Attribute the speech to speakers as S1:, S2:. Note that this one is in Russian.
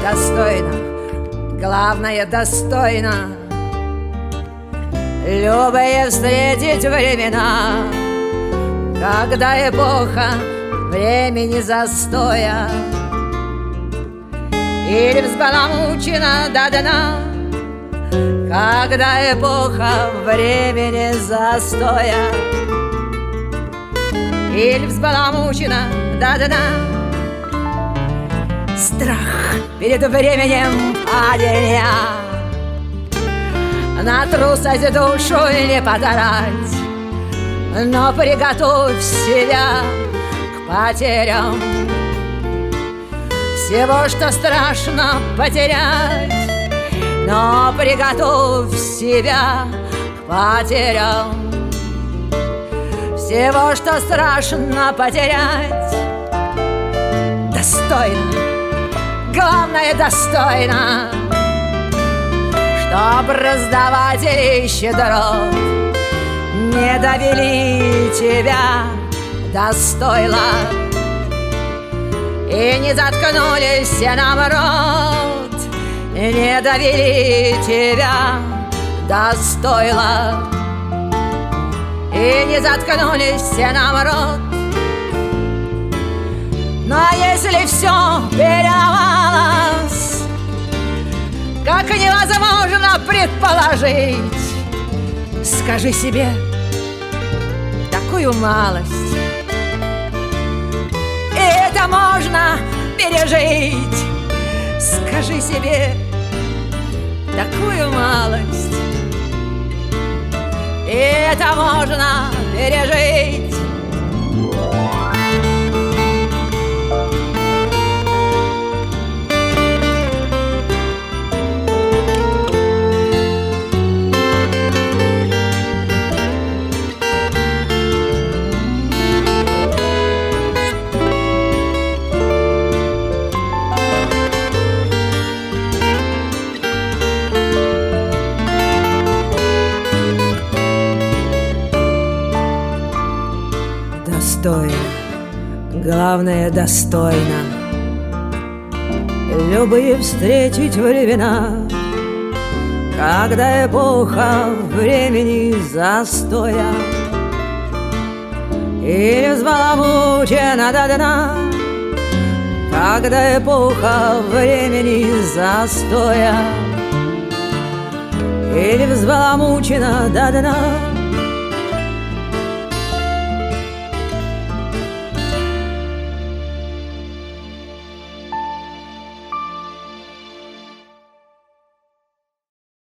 S1: достойно, главное достойно любые встретить времена, когда эпоха времени застоя или взбаламучена до дна, когда эпоха времени застоя или взбаламучена до дна. Страх перед временем падения, на трусость душу не подорать, но приготовь себя к потерям. Всего, что страшно потерять, но приготовь себя к потерям. Всего, что страшно потерять, достойно, главное достойно, чтоб раздаватели щедрот не довели тебя до стойла и не заткнули все нам рот, не довели тебя до стойла и не заткнули все нам рот. Но если все переломалось, как невозможно предположить, скажи себе такую малость, и это можно пережить. Скажи себе такую малость, и это можно пережить. Достойно, главное достойно любые встретить времена, когда эпоха времени застоя или взбаламучена до дна, когда эпоха времени застоя или взбаламучена до дна.